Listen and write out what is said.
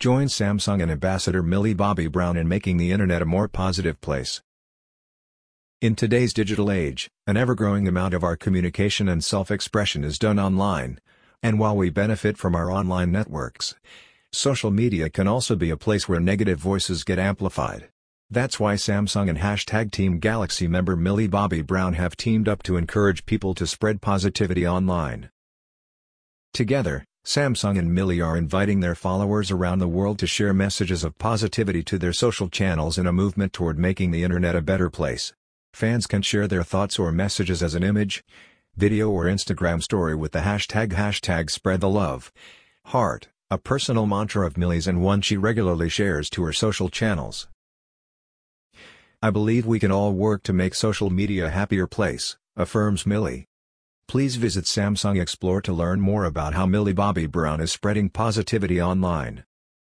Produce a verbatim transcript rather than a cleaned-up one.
Join Samsung and Ambassador Millie Bobby Brown in making the internet a more positive place. In today's digital age, an ever-growing amount of our communication and self-expression is done online, and while we benefit from our online networks, social media can also be a place where negative voices get amplified. That's why Samsung and hashtag Team Galaxy member Millie Bobby Brown have teamed up to encourage people to spread positivity online. Together, Samsung and Millie are inviting their followers around the world to share messages of positivity to their social channels in a movement toward making the internet a better place. Fans can share their thoughts or messages as an image, video or Instagram story with the hashtag hashtag SpreadTheLove. Heart, a personal mantra of Millie's and one she regularly shares to her social channels. "I believe we can all work to make social media a happier place," affirms Millie. Please visit Samsung Explore to learn more about how Millie Bobby Brown is spreading positivity online.